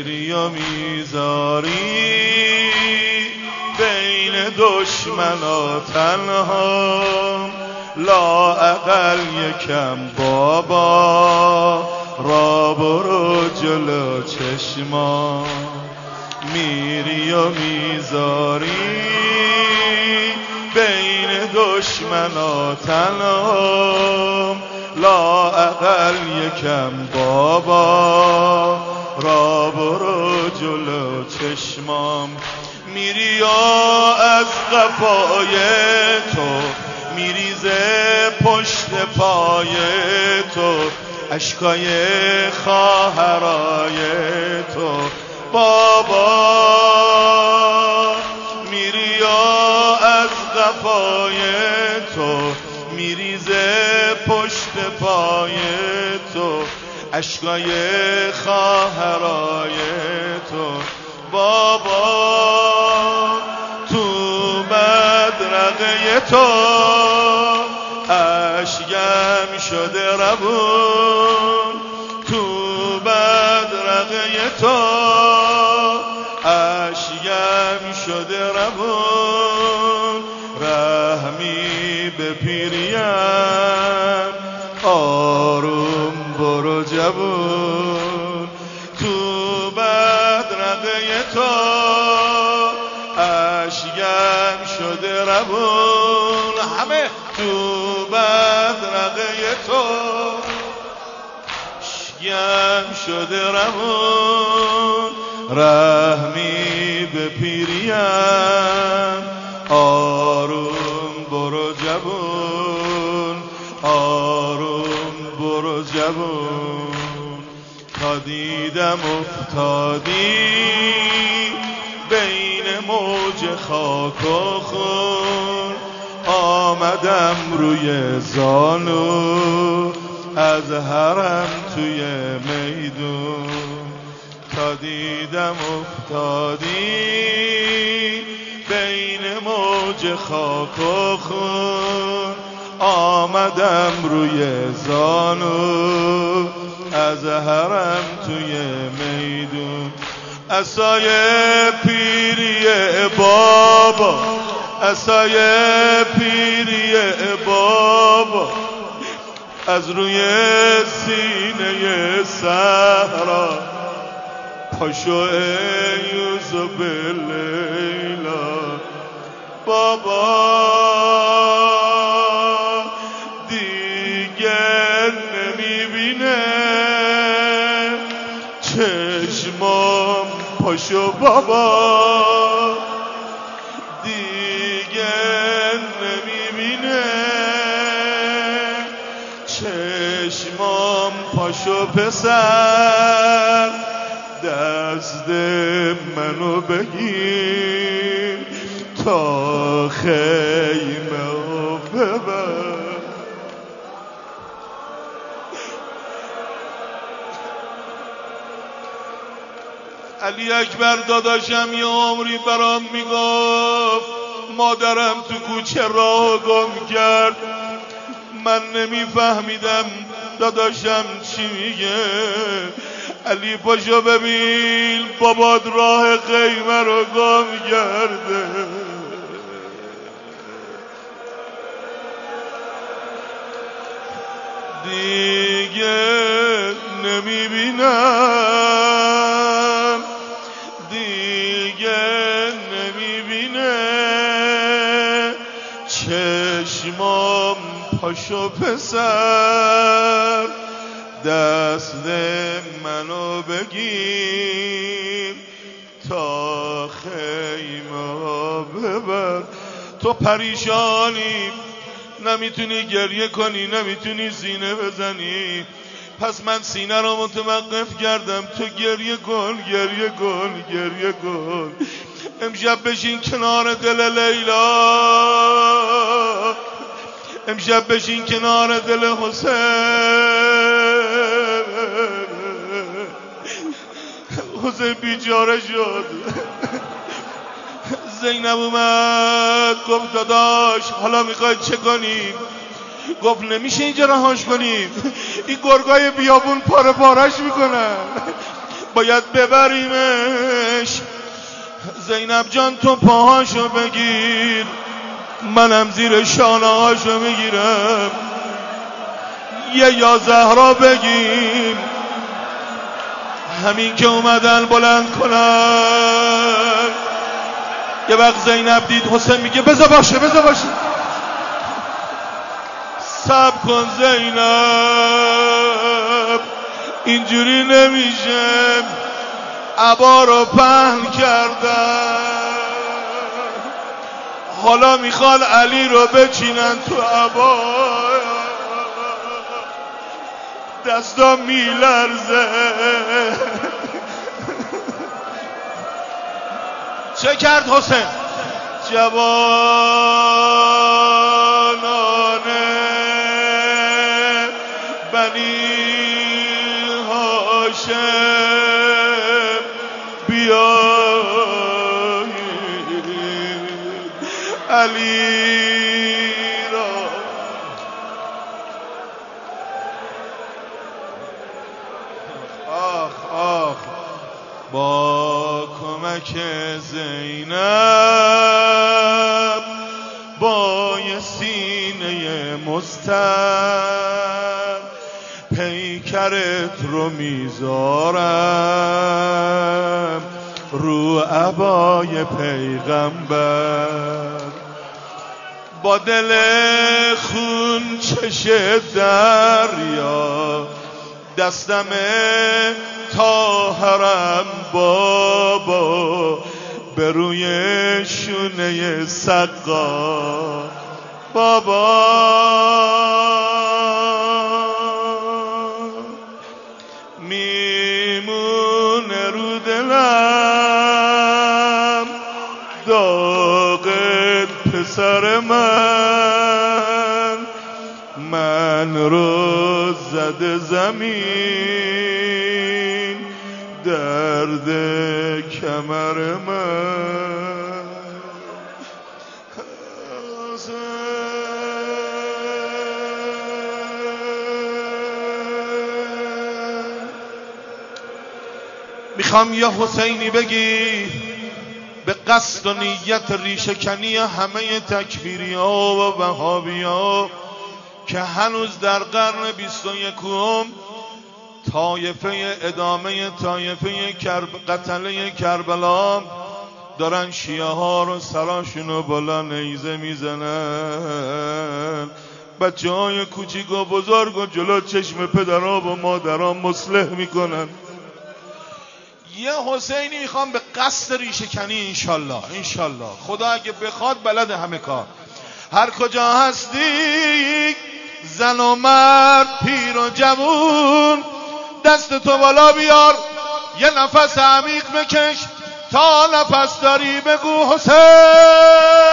میری و میذاری بین دشمنا تنها، لااقل یکم بابا را برو جلو چشما. میری و میذاری بین دشمنا تنها، لااقل یکم بابا را برو جلو چشمام. میری و از قفای تو میریزه پشت پای تو، اشکای خواهرای تو بابا. میری و از قفای تو میریزه پشت پای تو، اشکای خواهرای تو بابا. تو بدرقه تو اشکم شده روون، تو بدرقه تو اشکم شده روون. رحمی به پیریم آروم برو جوون، تو بدرقه تو اشکم شده روون. همه تو بدرقه تو اشکم شده روون. رحمی به پیریم آروم برو جوون، آروم برو جوون. تا دیدم افتادی بین موج خاک و خون، آمدم روی زانو از حرم توی میدون. تا دیدم افتادی بین موج خاک و خون، آمدم روی زانو از حرم توی میدون. عصای پیری بابا، عصای پیری بابا، از روی سینه صحرا پاشو ای یوسف لیلا بابا. دیگر نمیبینه چشمام، پاشو بابا. دیگر نمیبینه چشمام، پاشو پسر دست منو بگیر تا خیمه و ببر. علی اکبر داداشم یه عمری برام میگفت مادرم تو کوچه راه گم کرد، من نمیفهمیدم داداشم چی میگه. علی پاشو ببین بابات راه خیمه رو گم کرده. دیگه نمیبینم، دیگه نمیبینه چشمام، پاشو پسر دست منو بگیر تا خیمه ببر. تو پریشانی، نمیتونی گریه کنی، نمیتونی سینه بزنی، پس من سینه رو متوقف کردم. تو گریه کن، گریه کن، گریه کن. امشب بشین کنار دل لیلا، امشب بشین کنار دل حسین. حسین بیچاره شد. زینب اومد گفت داداش حالا میخواید چه کنیم؟ گفت نمیشه اینجا رهاش کنیم، این گرگای بیابون پاره پارش میکنن. باید ببریمش. زینب جان تو پاهاشو بگیر، منم زیر شانه هاشو میگیرم. یه یا زهرا بگیم. همین که اومدن بلند کنن، یه وقت زینب دید حسین میگه بذار باشه بذار باشه. صبر کن زینب، اینجوری نمیشه. عبا رو پهن کردن، حالا میخوان علی رو بچینن تو عبا. دستا میلرزه. چه کرد حسین؟ جوانان بنی هاشم بیایید علی را. آخ آخ با کمک زینب با یه سینه مستر پیکرت رو میذارم رو عبای پیغمبر. با دل خون چش دریا دستمه تا حرم بابا، به روی شونه سقا بابا. میمونه رو دلم داغت پسر من رو زده زمین درد کمر من. میخوام یه حسینی بگی به قصد و نیت ریشه‌کنی همه تکفیری‌ها و وهابی‌ها که هنوز در قرن 21 طایفه ادامه طایفه قتله کربلا دارن شیعه ها رو سراشونو بالا نیزه میزنن. بچه های کوچیک و بزرگ و جلو چشم پدرها و مادرها مصلح میکنن. یه حسینی میخوام به قصد ریشه‌کنی انشالله خدا اگه بخواد بلد همه کار. هر کجا هستی زن و مرد پیر و جوون دست تو بالا بیار، یه نفس عمیق بکش، تا نفس داری بگو حسین.